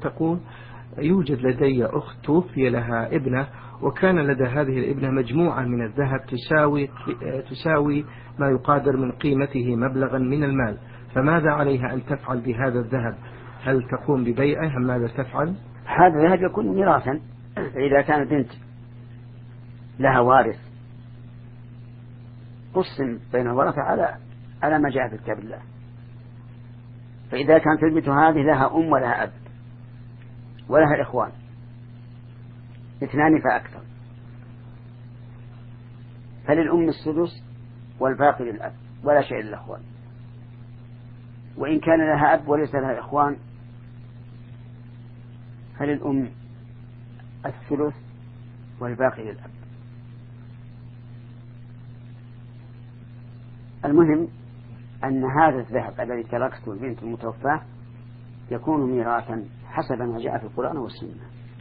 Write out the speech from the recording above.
تقول: يوجد لدي أخت توفي لها ابنة، وكان لدى هذه الابنة مجموعة من الذهب تساوي ما يقادر من قيمته مبلغا من المال، فماذا عليها أن تفعل بهذا الذهب؟ هل تقوم ببيعه أم ماذا تفعل؟ هذا الذهب يكون ميراثا، فإذا كانت بنت لها وارث قسم بين الورثة على ما جاء في كتاب الله. فإذا كانت البنت هذه لها أم ولها أب ولها إخوان 2 فأكثر، فللأم السدس والباقي للأب ولا شيء للأخوان. وإن كان لها أب وليس لها إخوان فللأم الثلث والباقي للأب. المهم أن هذا الذهب الذي تركته البنت المتوفاة يكون ميراثا حسب ما جاء في القرآن والسنة.